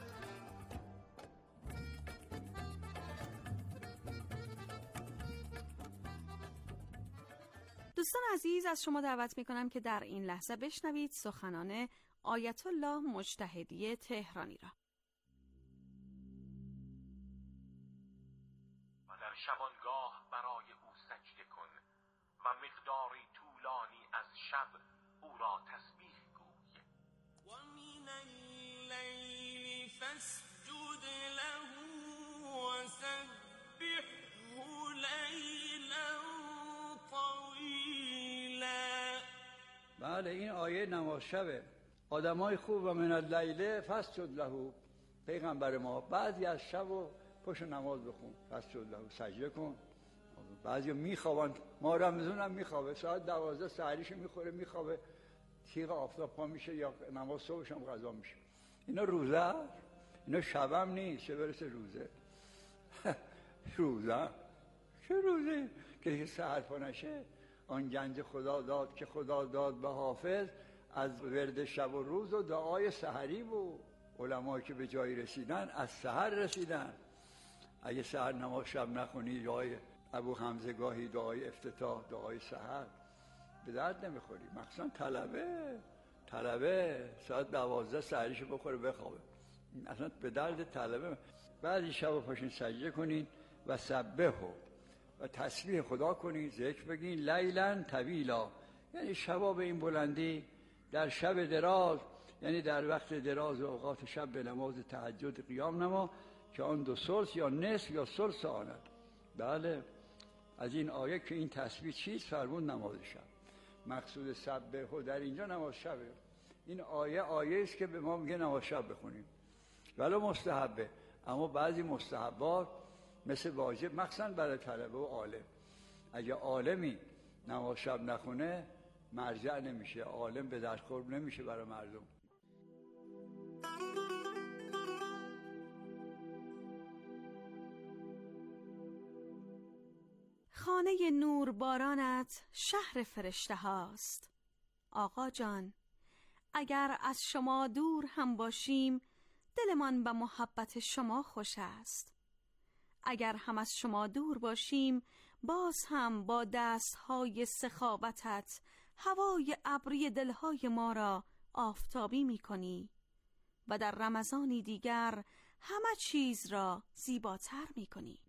دوستان عزیز، از شما دعوت میکنم که در این لحظه بشنوید سخنان آیت الله مجتهدی تهرانی را. و در شبانگاه برای او سجده کن و مقداری طولانی از شب او را تسبیح گوی. و من اللیل فاسجد له و سبحه لیلا طویلا. بله، این آیه نماز شبه. آدمای خوب و من اللیل فاسجد له، پیغمبر ما بعضی از شب و پشت نماز بخون، فاسجد له، سجده کن. بعضی میخوابن، ما رمضان هم میخوابه، ساعت دوازده سحریشو میخوره میخوابه، تیغ آفتاب پا میشه یا نماز صبحش هم قضا میشه. اینا روزه، اینا شبم نیست، چه برسه روزه. روزه چه روزه که سحر پا نشه؟ آن گنج خدا داد که خدا داد به حافظ، از ورد شب و روز و دعای سحری بود. علمایی که به جایی رسیدن از سحر رسیدن. اگه سحر نماز شب نخونی، دعای ابو حمزه گاهی دعای افتتاح، دعای سحر، به درد نمیخوری. مخصوصا طلبه طلبه ساعت دوازده سحریشو بخوره بخوابه، اصلا به درد طلبه. بعضی شب پاشین سجده کنین و سبحو و تسبیح خدا کنین، ذکر بگین، لیلا طویلا، یعنی شبا به این بلندی، در شب دراز، یعنی در وقت دراز و اوقات شب به نماز تهجد قیام نما که آن دو ثلث یا نصف یا ثلث آنند. بله، از این آیه که این تسبیح چیست فرمود نماز شب. مقصود سبحو در اینجا نماز شبه. این آیه آیه است که به ما میگه نماز شب بخونیم، ولو مستحبه. اما بعضی مستحبات مثل واجب، مخصوصا برای طلبه و عالم، اگه عالمی نماز شب نخونه مرجع نمیشه، عالم به درد خورد نمیشه برای مردم. خانه نور بارانت شهر فرشته هاست. آقا جان، اگر از شما دور هم باشیم، دلمان به محبت شما خوش است. اگر هم از شما دور باشیم، باز هم با دستهای سخاوتت هوای ابری دلهای ما را آفتابی می کنی و در رمضانی دیگر همه چیز را زیباتر می کنی.